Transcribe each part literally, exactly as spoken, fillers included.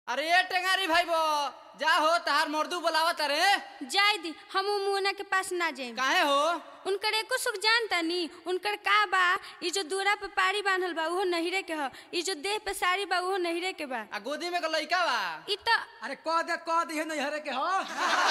अरे ये टेंगारी भाई बो जा हो तहार मर्दू बोलावत अरे जाय दी हम मुना के पास ना जाए। काहे हो? उनकर एको सुख जानता नी उनकर का बा ई जो दूरा पे पारी बांधल बा उहो नहिरे के ह, ई जो देह पे साड़ी बा उहो नहिरे के बा। आ गोदी में के लइका बा ई तो अरे कह दे कह दे नहीं हरे के हो।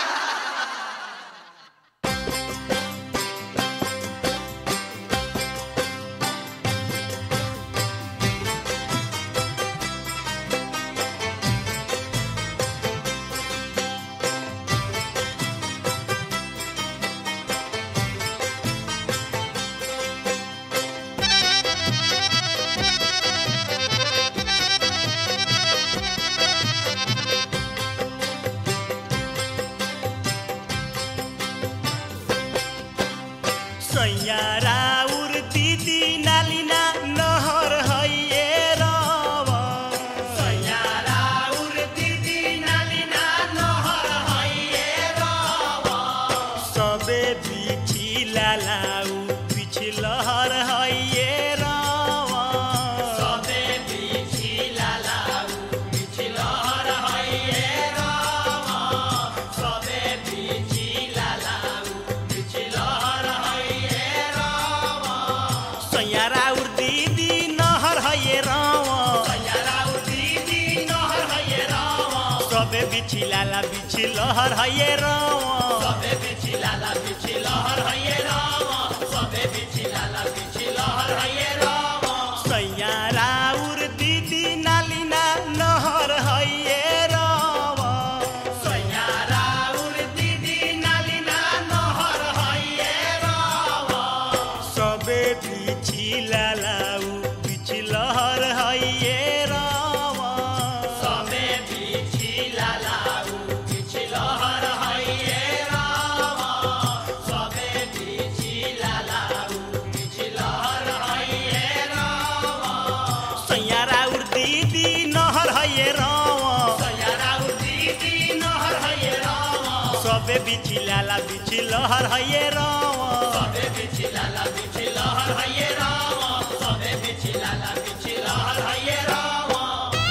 सैयाराउर दीदी नालिना नहर हैये रावा सैयाराउर दीदी नालिना नहर हैये रावा सबे बिछी लालाउ पिछलहर हैये रावा सबे बिछी लालाउ पिछलहर हैये रावा सबे बिछी लालाउ पिछलहर सैयाराउर दीदी नहर हैये रावा सैयाराउर दीदी नहर हैये रावा सबे बिछिलाला बिछिलहर हैये रावा सबे बिछिलाला बिछिलहर हैये रावा सबे बिछिलाला बिछिलहर हैये रावा सैयाराउर दीदी नालिना नहर हैये रावा सैयाराउर दीदी नालिना नहर हैये रावा सबे बिछिलालाउ बिछलहर हैये रावा सबे बिछिलालाउ बिछलहर हैये रावा सबे बिछिलालाउ बिछलहर हैये रावा सैयाराउर दीदी नहर हैये रावा सैयाराउर दीदी नहर हैये रावा सबे बिछिलाला बिछलहर हैये रावा सबे बिछिलाला बिछलहर हैये रावा सबे बिछिलाला बिछलहर हैये रावा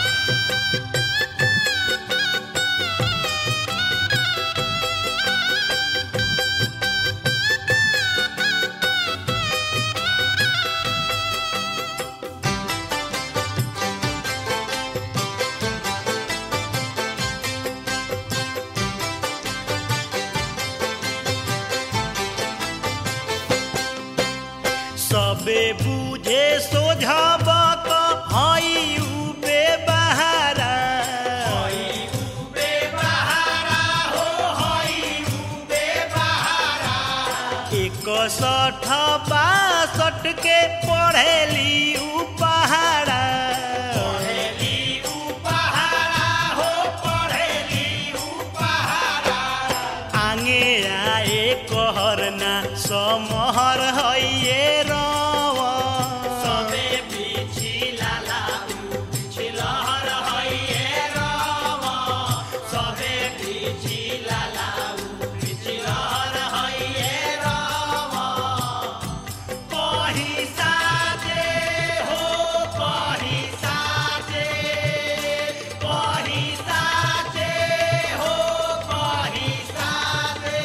सबे बूझे सोझब हई उबे बहारा हई उबे बहारा हो हई उबे बहारा इकसठ बासठ के पढ़ेली उपहारा पढ़ेली उपहारा हो पढ़ेली उपहारा आगे आए कहरना समहर हैये रावा सबे बिछिलाला बिछलहर हैये रावा सबे बिछिलाला बिछलहर हैये रावा कहीं साजे हो कहीं साजे कहीं साजे हो कहीं साजे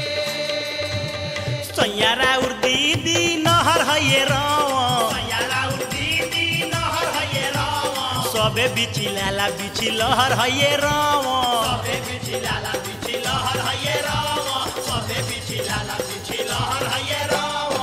सैयाराउर दीदी नहर हैये रावा सैयाराउर दीदी नहर हैये रावा सबे बिछिलाला बिछलहर हैये रावा सबे बिछिलाला बिछलहर हैये रावा सबे बिछिलाला बिछलहर हैये रावा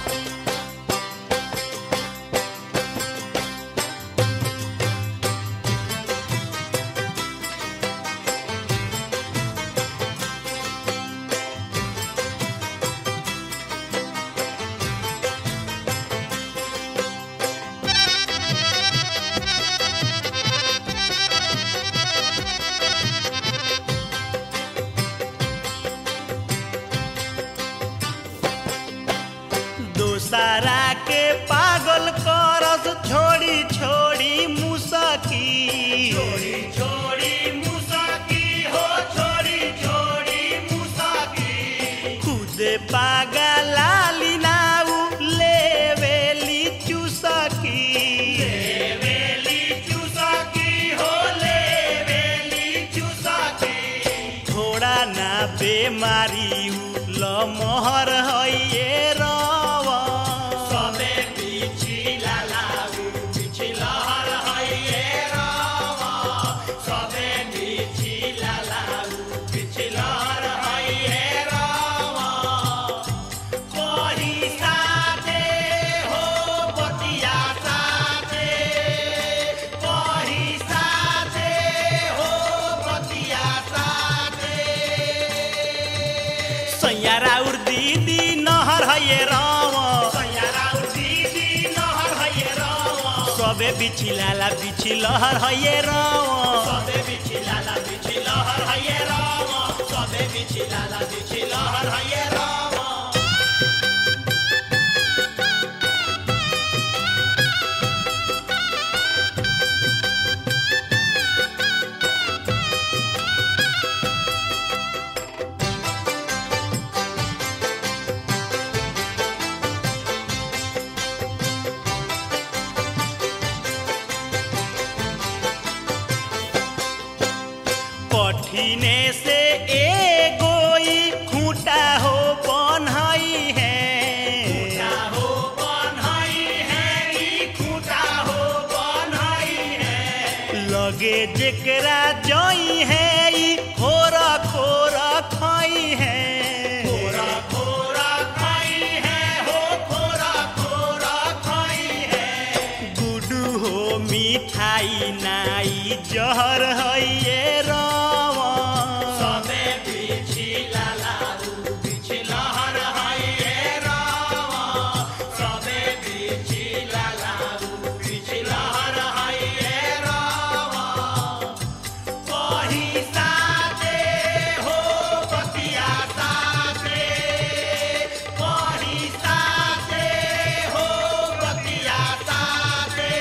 दोसरा के पागल करस छोड़ी छोड़ी मुसकी छोड़ी छोड़ी मुसकी हो छोड़ी छोड़ी मुसकी खुद पागलाली नाउ लेवेली चुसकी लेवेली चुसकी हो लेवे कावाना बेमारी लमहर हइए रावा सबे बिछिलाला बिछिलहर हइए रावा सबे बिछिलाला बिछिलहर हइए रावा कोही साथे हो बतिया साथे कोही साथे हो बतिया साथे सैयारा उर दीदी नहर हइए रावा सैयारा उर दीदी नहर हइए रावा सबे बिछिलाला बिछिलहर हइए रावा सबे बिछिलाला बिछिलहर हइए रावा सबे बिछिलाला बिछिलहर हइए रावा कठिने से एगोई खूंटा हो बनहई है खूंटा हो बनहई है ई खूंटा हो बनहई है लगे जेकरा जई है ई खोरा खोरा खाई है खोरा खोरा खाई है हो खोरा खोरा खाई है गुडू हो मिठाई नाई जहर हइए रावा सबे बिछिलाला बिछिलहर हइए रावा सबे बिछिलाला बिछिलहर हइए रावा कोही साथे हो बतिया साथे कोही साथे हो बतिया साथे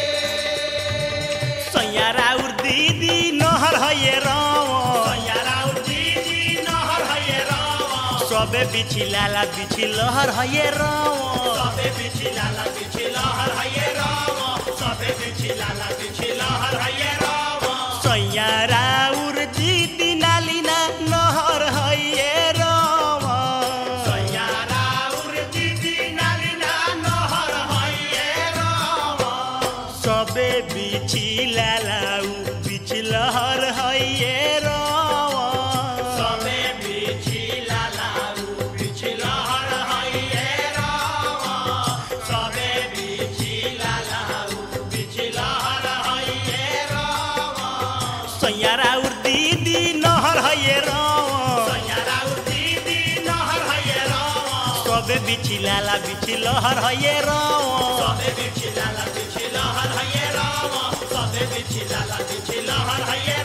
सैयारा उर दीदी नहर हइए रावा सैयारा उर दीदी नहर हइए रावा सबे बिछिलाला बिछिलहर हइए रावा सबे बिछिलाला बिछिलहर हइए रावा सबे बिछिलाला बिछिलहर हइए रावा सैयारा उर दीदी नालिना नहर हइए रावा सैयारा उर दीदी नालिना नहर हइए रावा सबे बिछिलाला बिछिलहर हइए रावा सबे बिछिलाला बिछिलहर हइए रावा सबे बिछिलाला बिछिलहर हइए रावा सैयारा उर दीदी नहर हइए रावा सैयारा उर दीदी नहर हइए रावा सबे बिछिलाला बिछिलहर हइए रावा सबे बिछिलाला बिछिलहर हइए रावा सबे बिछिलाला बिछिलहर हइए